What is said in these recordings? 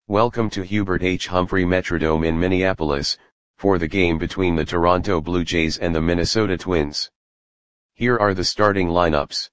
Welcome to Hubert H. Humphrey Metrodome in Minneapolis, for the game between the Toronto Blue Jays and the Minnesota Twins. Here are the starting lineups.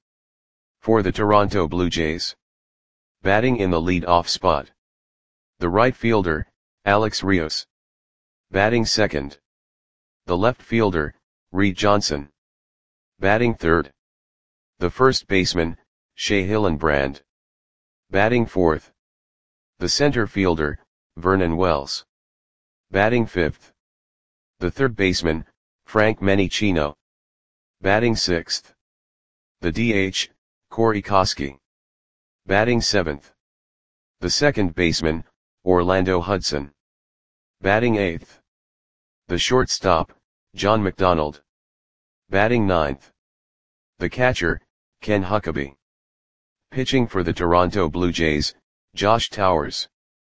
For the Toronto Blue Jays. Batting in the lead-off spot. The right fielder, Alex Rios. Batting second. The left fielder, Reed Johnson. Batting third. The first baseman, Shea Hillenbrand. Batting fourth. The center fielder, Vernon Wells. Batting fifth. The third baseman, Frank Menichino. Batting sixth. The DH, Corey Koskie. Batting seventh. The second baseman, Orlando Hudson. Batting eighth. The shortstop, John McDonald. Batting ninth. The catcher, Ken Huckabee. Pitching for the Toronto Blue Jays, Josh Towers.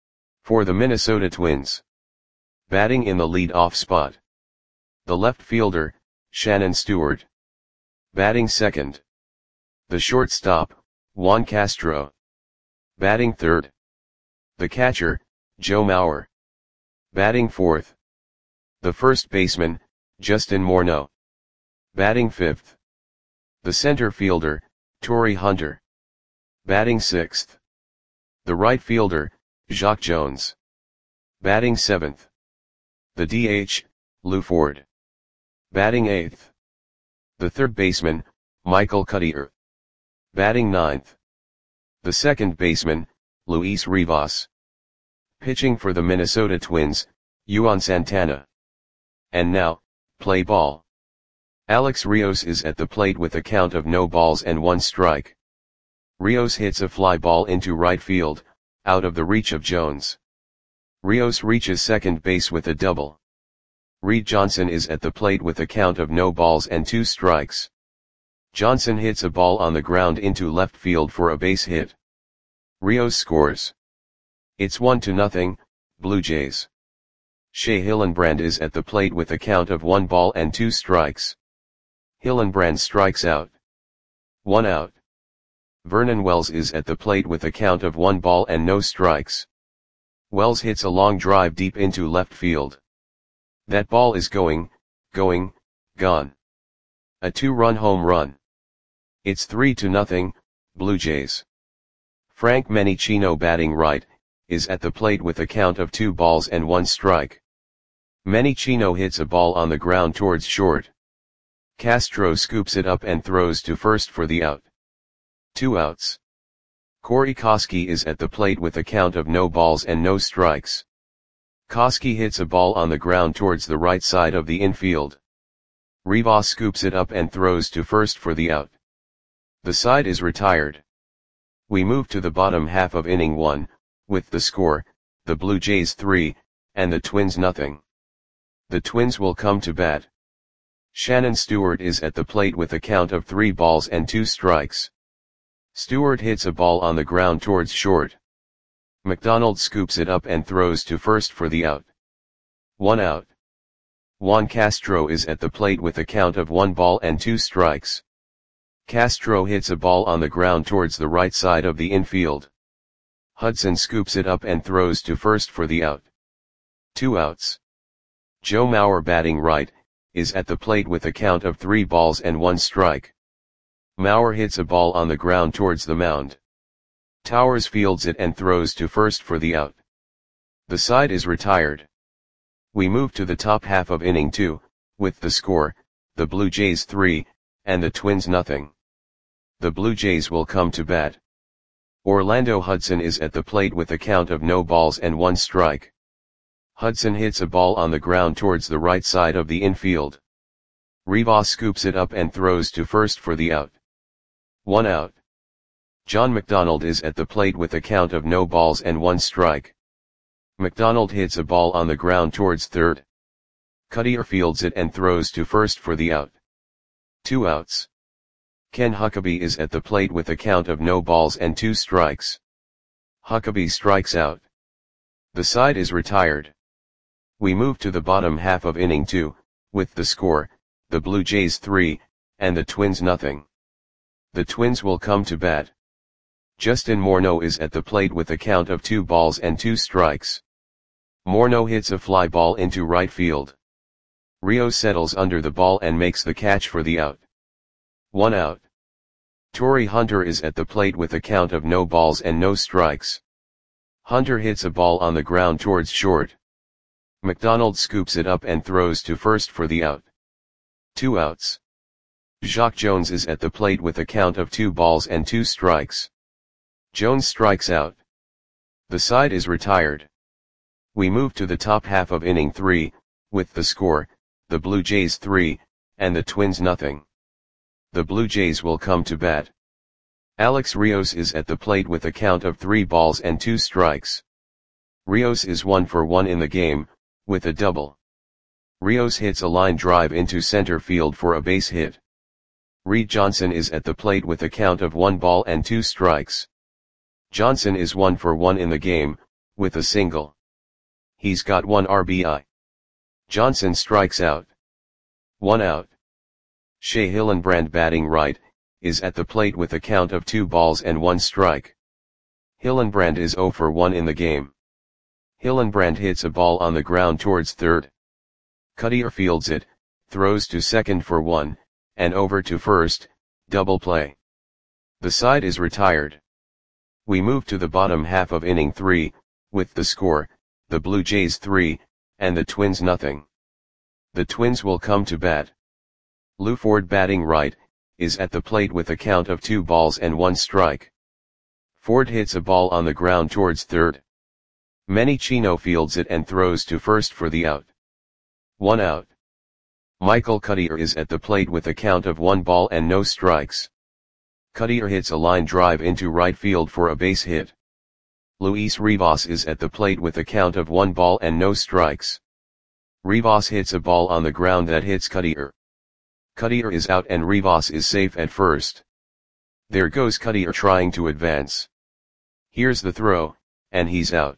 For the Minnesota Twins. Batting in the lead-off spot. The left fielder, Shannon Stewart. Batting second. The shortstop, Juan Castro. Batting third. The catcher, Joe Mauer. Batting fourth. The first baseman, Justin Morneau. Batting fifth. The center fielder, Torii Hunter. Batting sixth. The right fielder, Jacque Jones. Batting seventh. The DH, Lew Ford. Batting eighth. The third baseman, Michael Cuddyer. Batting ninth. The second baseman, Luis Rivas. Pitching for the Minnesota Twins, Juan Santana. And now, play ball. Alex Rios is at the plate with a count of no balls and one strike. Rios hits a fly ball into right field, out of the reach of Jones. Rios reaches second base with a double. Reed Johnson is at the plate with a count of no balls and two strikes. Johnson hits a ball on the ground into left field for a base hit. Rios scores. It's 1-0, Blue Jays. Shea Hillenbrand is at the plate with a count of 1 ball and 2 strikes. Hillenbrand strikes out. 1 out. Vernon Wells is at the plate with a count of 1 ball and no strikes. Wells hits a long drive deep into left field. That ball is gone. A 2-run home run. It's 3-0, Blue Jays. Frank Menichino, batting right, is at the plate with a count of 2 balls and 1 strike. Menichino hits a ball on the ground towards short. Castro scoops it up and throws to first for the out. 2 outs. Corey Koskie is at the plate with a count of no balls and no strikes. Koskie hits a ball on the ground towards the right side of the infield. Rivas scoops it up and throws to first for the out. The side is retired. We move to the bottom half of inning 1, with the score, the Blue Jays 3, and the Twins 0. The Twins will come to bat. Shannon Stewart is at the plate with a count of 3 balls and 2 strikes. Stewart hits a ball on the ground towards short. McDonald scoops it up and throws to first for the out. 1 out. Juan Castro is at the plate with a count of 1 ball and 2 strikes. Castro hits a ball on the ground towards the right side of the infield. Hudson scoops it up and throws to first for the out. 2 outs. Joe Mauer, batting right, is at the plate with a count of 3 balls and 1 strike. Mauer hits a ball on the ground towards the mound. Towers fields it and throws to first for the out. The side is retired. We move to the top half of inning 2, with the score, the Blue Jays 3, and the Twins 0. The Blue Jays will come to bat. Orlando Hudson is at the plate with a count of no balls and 1 strike. Hudson hits a ball on the ground towards the right side of the infield. Rivas scoops it up and throws to first for the out. 1 out. John McDonald is at the plate with a count of no balls and 1 strike. McDonald hits a ball on the ground towards third. Cuddyer fields it and throws to first for the out. 2 outs. Ken Huckabee is at the plate with a count of no balls and 2 strikes. Huckabee strikes out. The side is retired. We move to the bottom half of inning 2, with the score, the Blue Jays 3, and the Twins 0. The Twins will come to bat. Justin Morneau is at the plate with a count of 2 balls and 2 strikes. Morneau hits a fly ball into right field. Rios settles under the ball and makes the catch for the out. 1 out. Torii Hunter is at the plate with a count of no balls and no strikes. Hunter hits a ball on the ground towards short. McDonald scoops it up and throws to first for the out. 2 outs. Jacque Jones is at the plate with a count of 2 balls and 2 strikes. Jones strikes out. The side is retired. We move to the top half of inning 3, with the score, the Blue Jays 3, and the Twins nothing. The Blue Jays will come to bat. Alex Rios is at the plate with a count of 3 balls and 2 strikes. Rios is 1 for 1 in the game, with a double. Rios hits a line drive into center field for a base hit. Reed Johnson is at the plate with a count of 1 ball and 2 strikes. Johnson is 1 for 1 in the game, with a single. He's got 1 RBI. Johnson strikes out. 1 out. Shea Hillenbrand, batting right, is at the plate with a count of 2 balls and 1 strike. Hillenbrand is 0 for 1 in the game. Hillenbrand hits a ball on the ground towards third. Cuddyer fields it, throws to second for 1, and over to first, double play. The side is retired. We move to the bottom half of inning 3, with the score, the Blue Jays 3, and the Twins nothing. The Twins will come to bat. Lew Ford, batting right, is at the plate with a count of 2 balls and 1 strike. Ford hits a ball on the ground towards third. Manny Chino fields it and throws to first for the out. 1 out. Michael Cuddyer is at the plate with a count of 1 ball and no strikes. Cuddyer hits a line drive into right field for a base hit. Luis Rivas is at the plate with a count of 1 ball and no strikes. Rivas hits a ball on the ground that hits Cuddyer. Cuddyer is out and Rivas is safe at first. There goes Cuddyer trying to advance. Here's the throw, and he's out.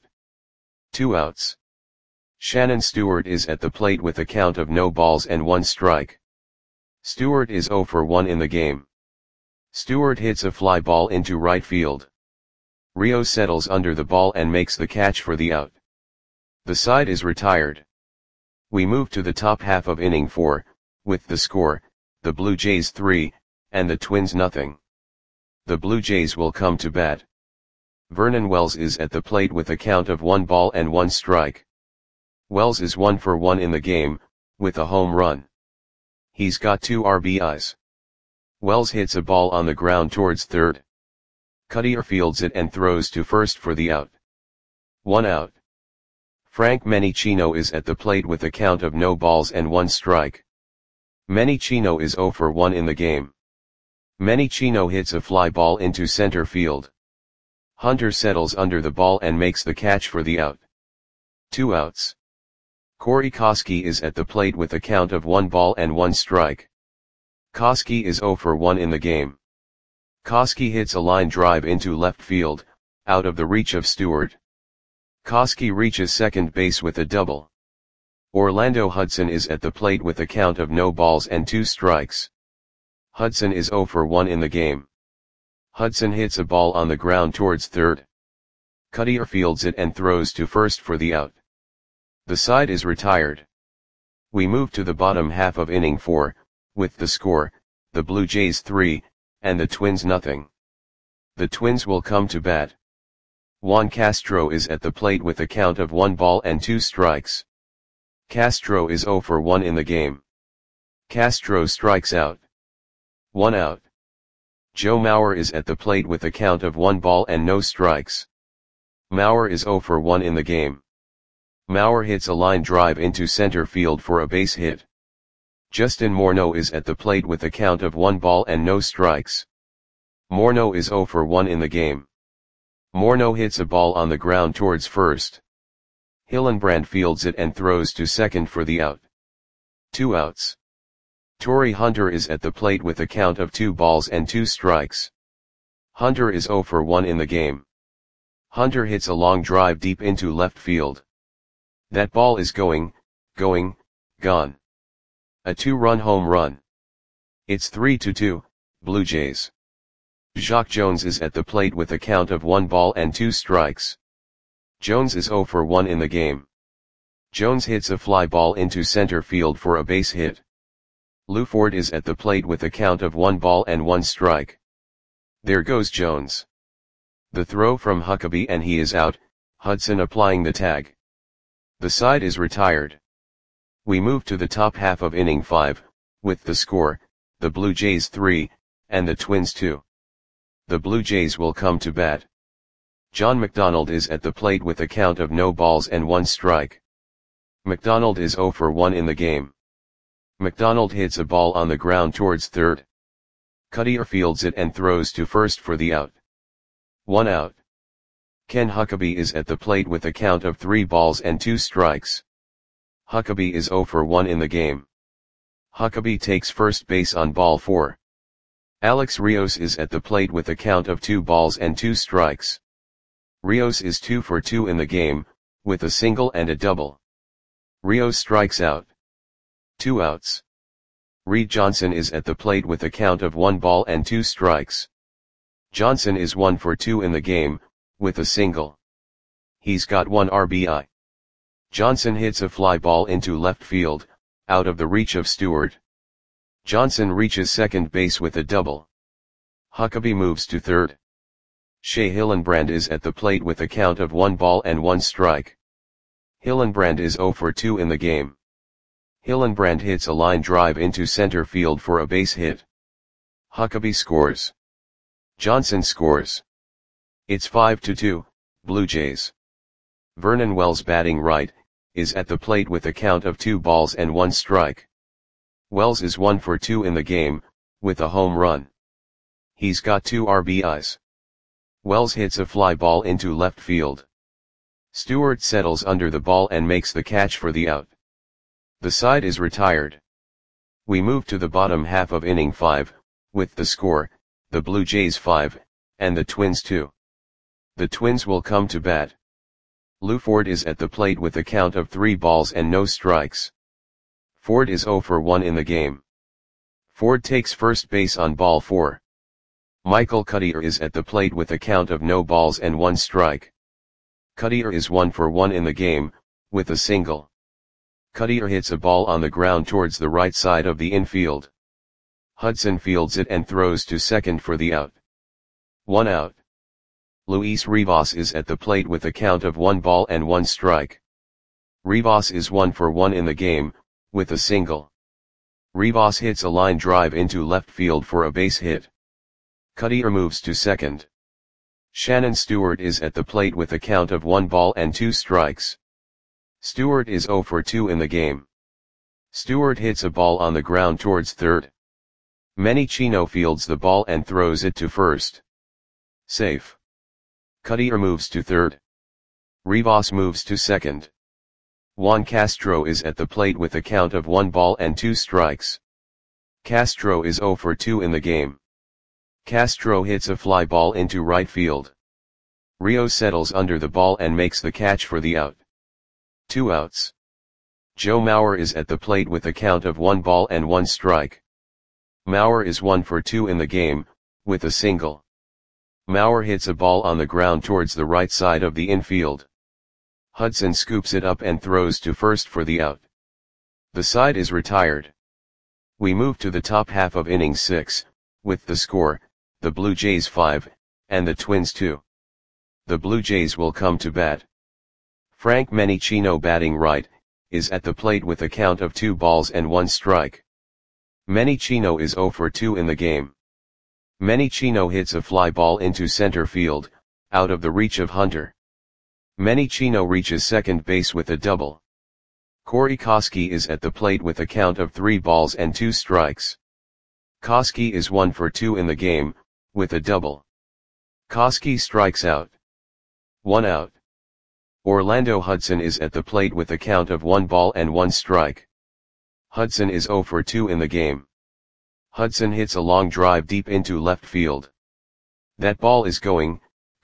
2 outs. Shannon Stewart is at the plate with a count of no balls and 1 strike. Stewart is 0 for 1 in the game. Stewart hits a fly ball into right field. Rios settles under the ball and makes the catch for the out. The side is retired. We move to the top half of inning 4, with the score, the Blue Jays 3, and the Twins nothing. The Blue Jays will come to bat. Vernon Wells is at the plate with a count of 1 ball and 1 strike. Wells is 1 for 1 in the game, with a home run. He's got 2 RBIs. Wells hits a ball on the ground towards third. Cuddyer fields it and throws to first for the out. 1 out. Frank Menechino is at the plate with a count of no balls and 1 strike. Menechino is 0 for 1 in the game. Menechino hits a fly ball into center field. Hunter settles under the ball and makes the catch for the out. 2 outs. Corey Koskie is at the plate with a count of 1 ball and 1 strike. Koskie is 0 for 1 in the game. Koskie hits a line drive into left field, out of the reach of Stewart. Koskie reaches second base with a double. Orlando Hudson is at the plate with a count of no balls and 2 strikes. Hudson is 0 for 1 in the game. Hudson hits a ball on the ground towards third. Cuddyer fields it and throws to first for the out. The side is retired. We move to the bottom half of inning 4, with the score, the Blue Jays 3, and the Twins nothing. The Twins will come to bat. Juan Castro is at the plate with a count of 1 ball and 2 strikes. Castro is 0 for 1 in the game. Castro strikes out. 1 out. Joe Mauer is at the plate with a count of 1 ball and no strikes. Mauer is 0 for 1 in the game. Mauer hits a line drive into center field for a base hit. Justin Morneau is at the plate with a count of 1 ball and no strikes. Morneau is 0 for 1 in the game. Morneau hits a ball on the ground towards first. Hillenbrand fields it and throws to second for the out. 2 outs. Torii Hunter is at the plate with a count of 2 balls and 2 strikes. Hunter is 0 for 1 in the game. Hunter hits a long drive deep into left field. That ball is gone. A 2-run home run. It's 3-2, Blue Jays. Jacque Jones is at the plate with a count of 1 ball and 2 strikes. Jones is 0 for 1 in the game. Jones hits a fly ball into center field for a base hit. Lew Ford is at the plate with a count of 1 ball and 1 strike. There goes Jones. The throw from Huckabee and he is out, Hudson applying the tag. The side is retired. We move to the top half of inning 5, with the score, the Blue Jays 3, and the Twins 2. The Blue Jays will come to bat. John McDonald is at the plate with a count of no balls and 1 strike. McDonald is 0 for 1 in the game. McDonald hits a ball on the ground towards third. Cuddyer fields it and throws to first for the out. 1 out. Ken Huckabee is at the plate with a count of 3 balls and 2 strikes. Huckabee is 0 for 1 in the game. Huckabee takes first base on ball 4. Alex Rios is at the plate with a count of 2 balls and 2 strikes. Rios is 2 for 2 in the game, with a single and a double. Rios strikes out. 2 outs. Reed Johnson is at the plate with a count of 1 ball and 2 strikes. Johnson is 1 for 2 in the game, with a single. He's got 1 RBI. Johnson hits a fly ball into left field, out of the reach of Stewart. Johnson reaches second base with a double. Huckabee moves to third. Shea Hillenbrand is at the plate with a count of 1 ball and 1 strike. Hillenbrand is 0 for 2 in the game. Hillenbrand hits a line drive into center field for a base hit. Huckabee scores. Johnson scores. It's 5-2, Blue Jays. Vernon Wells, batting right, is at the plate with a count of 2 balls and 1 strike. Wells is 1 for 2 in the game, with a home run. He's got 2 RBIs. Wells hits a fly ball into left field. Stewart settles under the ball and makes the catch for the out. The side is retired. We move to the bottom half of inning 5, with the score, the Blue Jays 5, and the Twins 2. The Twins will come to bat. Lew Ford is at the plate with a count of 3 balls and no strikes. Ford is 0 for 1 in the game. Ford takes first base on ball 4. Michael Cuddyer is at the plate with a count of no balls and 1 strike. Cuddyer is 1 for 1 in the game, with a single. Cuddyer hits a ball on the ground towards the right side of the infield. Hudson fields it and throws to second for the out. 1 out. Luis Rivas is at the plate with a count of 1 ball and 1 strike. Rivas is 1 for 1 in the game, with a single. Rivas hits a line drive into left field for a base hit. Cuddyer moves to second. Shannon Stewart is at the plate with a count of 1 ball and 2 strikes. Stewart is 0 for 2 in the game. Stewart hits a ball on the ground towards third. Manny Chino fields the ball and throws it to first. Safe. Cuddyer moves to third. Rivas moves to second. Juan Castro is at the plate with a count of 1 ball and 2 strikes. Castro is 0 for 2 in the game. Castro hits a fly ball into right field. Rio settles under the ball and makes the catch for the out. 2 outs. Joe Mauer is at the plate with a count of 1 ball and 1 strike. Mauer is 1 for 2 in the game, with a single. Mauer hits a ball on the ground towards the right side of the infield. Hudson scoops it up and throws to first for the out. The side is retired. We move to the top half of inning 6, with the score, the Blue Jays 5, and the Twins 2. The Blue Jays will come to bat. Frank Menechino, batting right, is at the plate with a count of 2 balls and 1 strike. Menechino is 0 for 2 in the game. Menechino hits a fly ball into center field, out of the reach of Hunter. Menechino reaches second base with a double. Corey Koskie is at the plate with a count of 3 balls and 2 strikes. Koskie is 1 for 2 in the game, with a double. Koskie strikes out. 1 out. Orlando Hudson is at the plate with a count of 1 ball and 1 strike. Hudson is 0 for 2 in the game. Hudson hits a long drive deep into left field. That ball is gone.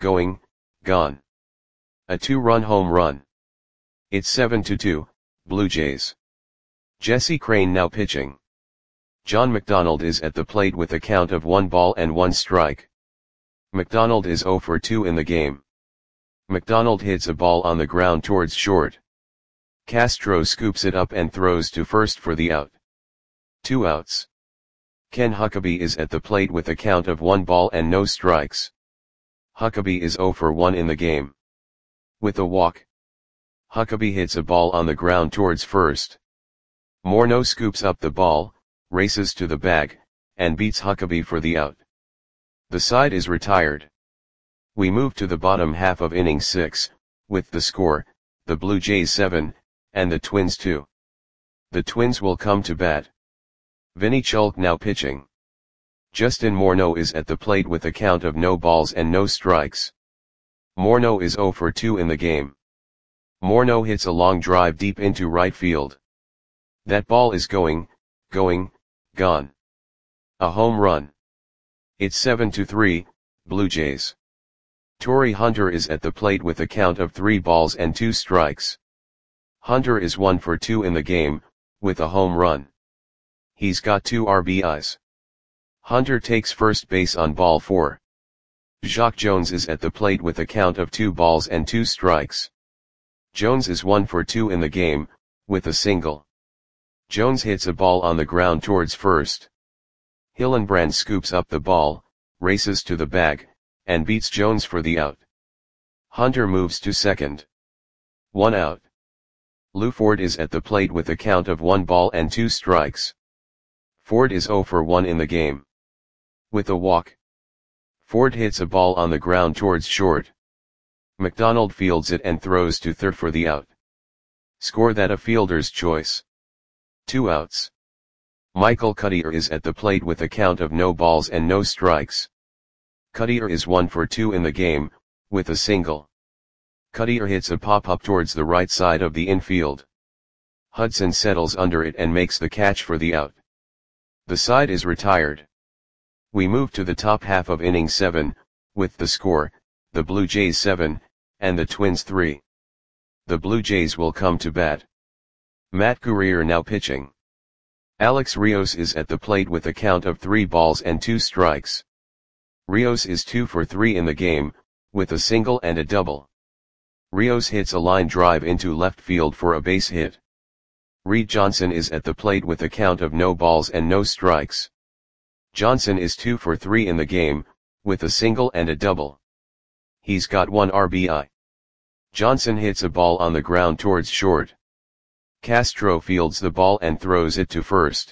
A 2-run home run. It's 7-2, Blue Jays. Jesse Crain now pitching. John McDonald is at the plate with a count of 1 ball and 1 strike. McDonald is 0 for 2 in the game. McDonald hits a ball on the ground towards short. Castro scoops it up and throws to first for the out. 2 outs. Ken Huckabee is at the plate with a count of 1 ball and no strikes. Huckabee is 0 for 1 in the game. With a walk, Huckabee hits a ball on the ground towards first. Morneau scoops up the ball, races to the bag, and beats Huckabee for the out. The side is retired. We move to the bottom half of inning 6, with the score, the Blue Jays 7, and the Twins 2. The Twins will come to bat. Vinny Chulk now pitching. Justin Morneau is at the plate with a count of no balls and no strikes. Morneau is 0 for 2 in the game. Morneau hits a long drive deep into right field. That ball is gone. A home run. It's 7-3, Blue Jays. Torrey Hunter is at the plate with a count of 3 balls and 2 strikes. Hunter is 1 for 2 in the game, with a home run. He's got 2 RBIs. Hunter takes first base on ball 4. Jacque Jones is at the plate with a count of 2 balls and 2 strikes. Jones is 1 for 2 in the game, with a single. Jones hits a ball on the ground towards first. Hillenbrand scoops up the ball, races to the bag, and beats Jones for the out. Hunter moves to second. 1 out. Lou Ford is at the plate with a count of 1 ball and 2 strikes. Ford is 0 for 1 in the game. With a walk, Ford hits a ball on the ground towards short. McDonald fields it and throws to third for the out. Score that a fielder's choice. 2 outs. Michael Cuddyer is at the plate with a count of no balls and no strikes. Cuddyer is 1 for 2 in the game, with a single. Cuddyer hits a pop-up towards the right side of the infield. Hudson settles under it and makes the catch for the out. The side is retired. We move to the top half of inning 7, with the score, the Blue Jays 7, and the Twins 3. The Blue Jays will come to bat. Matt Guerrier now pitching. Alex Rios is at the plate with a count of 3 balls and 2 strikes. Rios is 2 for 3 in the game, with a single and a double. Rios hits a line drive into left field for a base hit. Reed Johnson is at the plate with a count of no balls and no strikes. Johnson is 2 for 3 in the game, with a single and a double. He's got 1 RBI. Johnson hits a ball on the ground towards short. Castro fields the ball and throws it to first.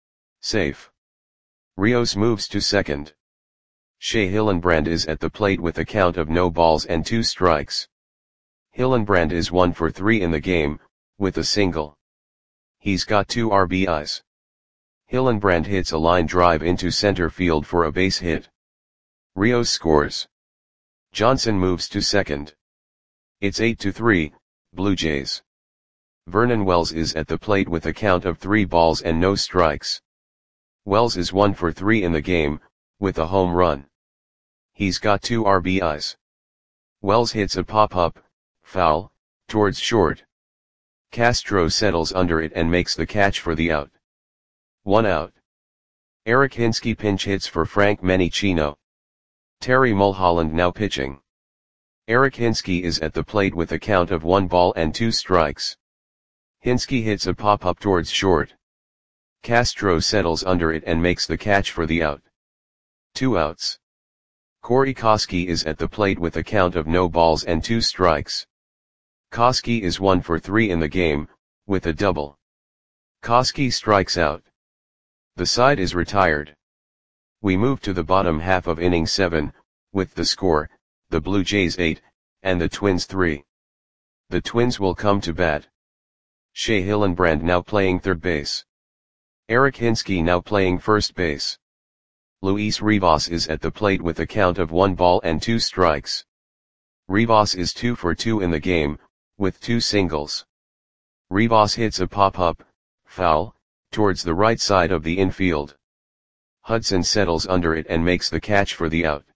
Safe. Rios moves to second. Shea Hillenbrand is at the plate with a count of no balls and 2 strikes. Hillenbrand is 1 for 3 in the game, with a single. He's got 2 RBIs. Hillenbrand hits a line drive into center field for a base hit. Rios scores. Johnson moves to second. It's 8-3, Blue Jays. Vernon Wells is at the plate with a count of 3 balls and no strikes. Wells is 1 for 3 in the game, with a home run. He's got 2 RBIs. Wells hits a pop-up, foul, towards short. Castro settles under it and makes the catch for the out. 1 out. Eric Hinske pinch hits for Frank Menichino. Terry Mulholland now pitching. Eric Hinske is at the plate with a count of 1 ball and 2 strikes. Hinske hits a pop-up towards short. Castro settles under it and makes the catch for the out. 2 outs. Corey Koskie is at the plate with a count of no balls and 2 strikes. Koskie is 1 for 3 in the game, with a double. Koskie strikes out. The side is retired. We move to the bottom half of inning 7, with the score, the Blue Jays 8, and the Twins 3. The Twins will come to bat. Shea Hillenbrand now playing third base. Eric Hinske now playing first base. Luis Rivas is at the plate with a count of 1 ball and 2 strikes. Rivas is 2 for 2 in the game, with 2 singles. Rivas hits a pop-up, foul, towards the right side of the infield. Hudson settles under it and makes the catch for the out.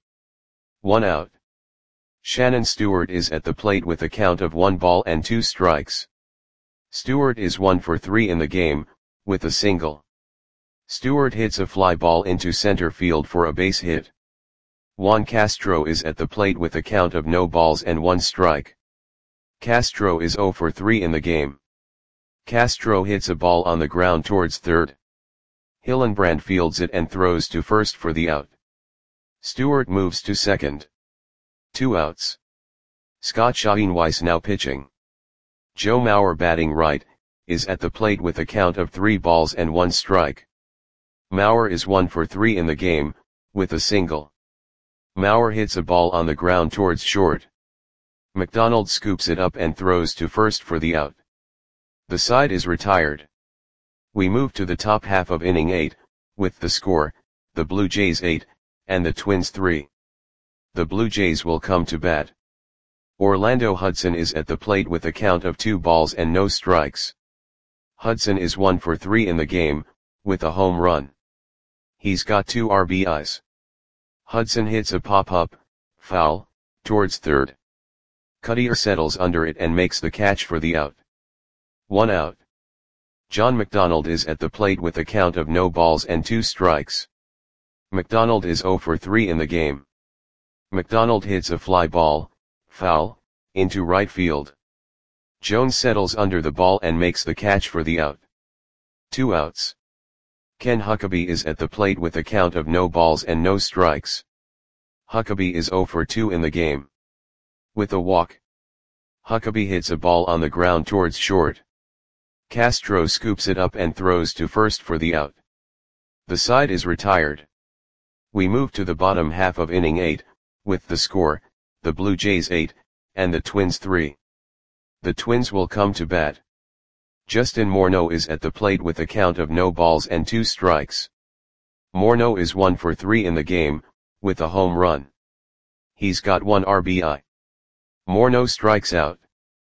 1 out. Shannon Stewart is at the plate with a count of 1 ball and 2 strikes. Stewart is 1 for 3 in the game, with a single. Stewart hits a fly ball into center field for a base hit. Juan Castro is at the plate with a count of no balls and 1 strike. Castro is 0 for 3 in the game. Castro hits a ball on the ground towards third. Hillenbrand fields it and throws to first for the out. Stewart moves to second. 2 outs. Scott Schoenweiss now pitching. Joe Mauer batting right, is at the plate with a count of 3 balls and 1 strike. Mauer is 1 for 3 in the game, with a single. Mauer hits a ball on the ground towards short. McDonald scoops it up and throws to first for the out. The side is retired. We move to the top half of inning 8, with the score, the Blue Jays 8, and the Twins 3. The Blue Jays will come to bat. Orlando Hudson is at the plate with a count of 2 balls and no strikes. Hudson is 1 for 3 in the game, with a home run. He's got 2 RBIs. Hudson hits a pop-up, foul, towards third. Cuttier settles under it and makes the catch for the out. 1 out. John McDonald is at the plate with a count of no balls and 2 strikes. McDonald is 0 for 3 in the game. McDonald hits a fly ball, foul, into right field. Jones settles under the ball and makes the catch for the out. 2 outs. Ken Huckabee is at the plate with a count of no balls and no strikes. Huckabee is 0 for 2 in the game. With a walk. Huckabee hits a ball on the ground towards short. Castro scoops it up and throws to first for the out. The side is retired. We move to the bottom half of inning 8, with the score, the Blue Jays 8, and the Twins 3. The Twins will come to bat. Justin Morneau is at the plate with a count of no balls and 2 strikes. Morneau is 1 for 3 in the game, with a home run. He's got 1 RBI. Morneau strikes out.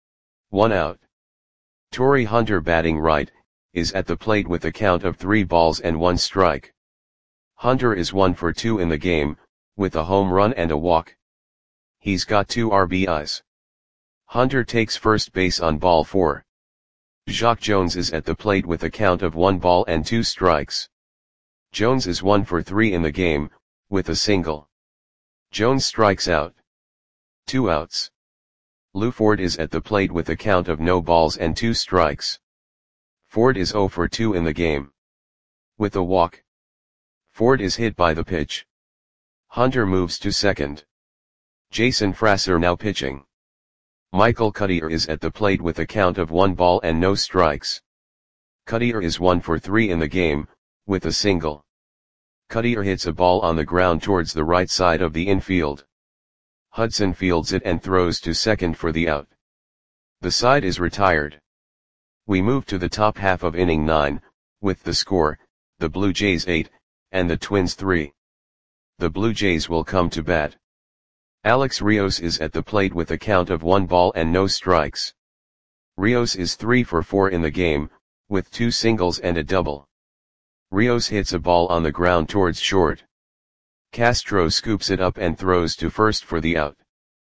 1 out. Torrey Hunter batting right, is at the plate with a count of 3 balls and 1 strike. Hunter is 1 for 2 in the game, with a home run and a walk. He's got 2 RBIs. Hunter takes first base on ball 4. Jacque Jones is at the plate with a count of 1 ball and 2 strikes. Jones is 1 for 3 in the game, with a single. Jones strikes out. 2 outs. Lou Ford is at the plate with a count of no balls and 2 strikes. Ford is 0 for 2 in the game. With a walk. Ford is hit by the pitch. Hunter moves to second. Jason Frasser now pitching. Michael Cuttier is at the plate with a count of 1 ball and no strikes. Cuttier is 1 for 3 in the game, with a single. Cuttier hits a ball on the ground towards the right side of the infield. Hudson fields it and throws to second for the out. The side is retired. We move to the top half of inning 9, with the score, the Blue Jays 8, and the Twins 3. The Blue Jays will come to bat. Alex Rios is at the plate with a count of 1 ball and no strikes. Rios is 3 for 4 in the game, with 2 singles and a double. Rios hits a ball on the ground towards short. Castro scoops it up and throws to first for the out.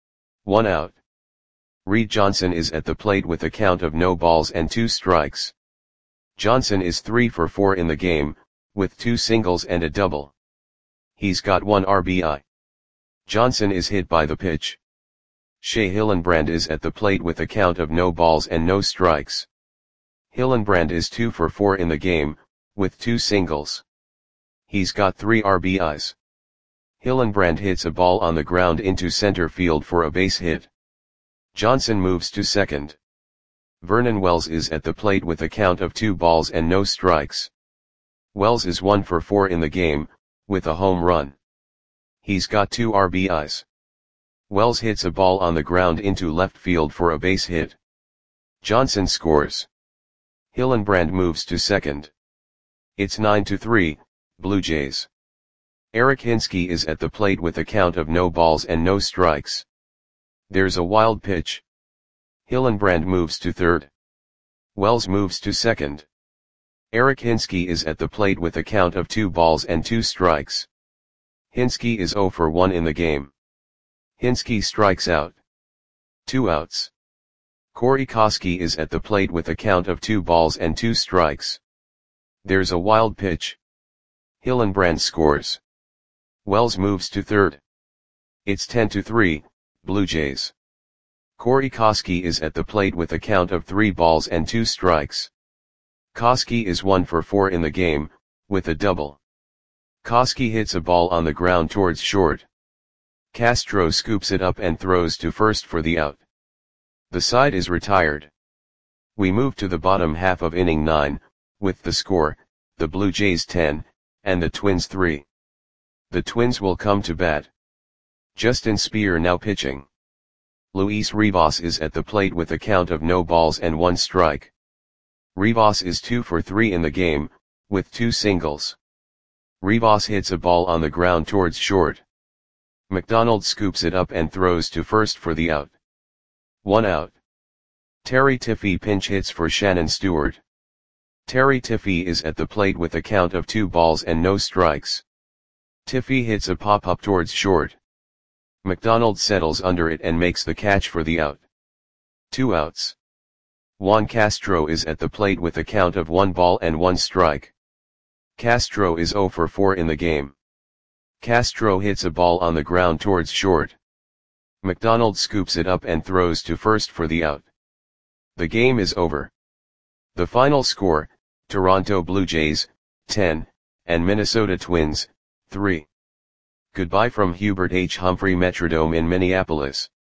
1 out. Reed Johnson is at the plate with a count of no balls and 2 strikes. Johnson is 3 for 4 in the game, with 2 singles and a double. He's got 1 RBI. Johnson is hit by the pitch. Shea Hillenbrand is at the plate with a count of no balls and no strikes. Hillenbrand is 2 for 4 in the game, with 2 singles. He's got 3 RBIs. Hillenbrand hits a ball on the ground into center field for a base hit. Johnson moves to second. Vernon Wells is at the plate with a count of 2 balls and no strikes. Wells is 1 for 4 in the game, with a home run. He's got 2 RBIs. Wells hits a ball on the ground into left field for a base hit. Johnson scores. Hillenbrand moves to second. It's 9-3, Blue Jays. Eric Hinske is at the plate with a count of no balls and no strikes. There's a wild pitch. Hillenbrand moves to third. Wells moves to second. Eric Hinske is at the plate with a count of 2 balls and 2 strikes. Hinske is 0 for 1 in the game. Hinske strikes out. 2 outs. Corey Koskie is at the plate with a count of 2 balls and 2 strikes. There's a wild pitch. Hillenbrand scores. Wells moves to third. It's 10-3, Blue Jays. Corey Koskie is at the plate with a count of 3 balls and 2 strikes. Koskie is 1 for 4 in the game, with a double. Koskie hits a ball on the ground towards short. Castro scoops it up and throws to first for the out. The side is retired. We move to the bottom half of inning 9, with the score, the Blue Jays 10, and the Twins 3. The Twins will come to bat. Justin Speer now pitching. Luis Rivas is at the plate with a count of no balls and 1 strike. Rivas is 2 for 3 in the game, with 2 singles. Rivas hits a ball on the ground towards short. McDonald scoops it up and throws to first for the out. 1 out. Terry Tiffee pinch hits for Shannon Stewart. Terry Tiffee is at the plate with a count of 2 balls and no strikes. Tiffee hits a pop-up towards short. McDonald settles under it and makes the catch for the out. 2 outs. Juan Castro is at the plate with a count of 1 ball and 1 strike. Castro is 0 for 4 in the game. Castro hits a ball on the ground towards short. McDonald scoops it up and throws to first for the out. The game is over. The final score, Toronto Blue Jays, 10, and Minnesota Twins, 3. Goodbye from Hubert H. Humphrey Metrodome in Minneapolis.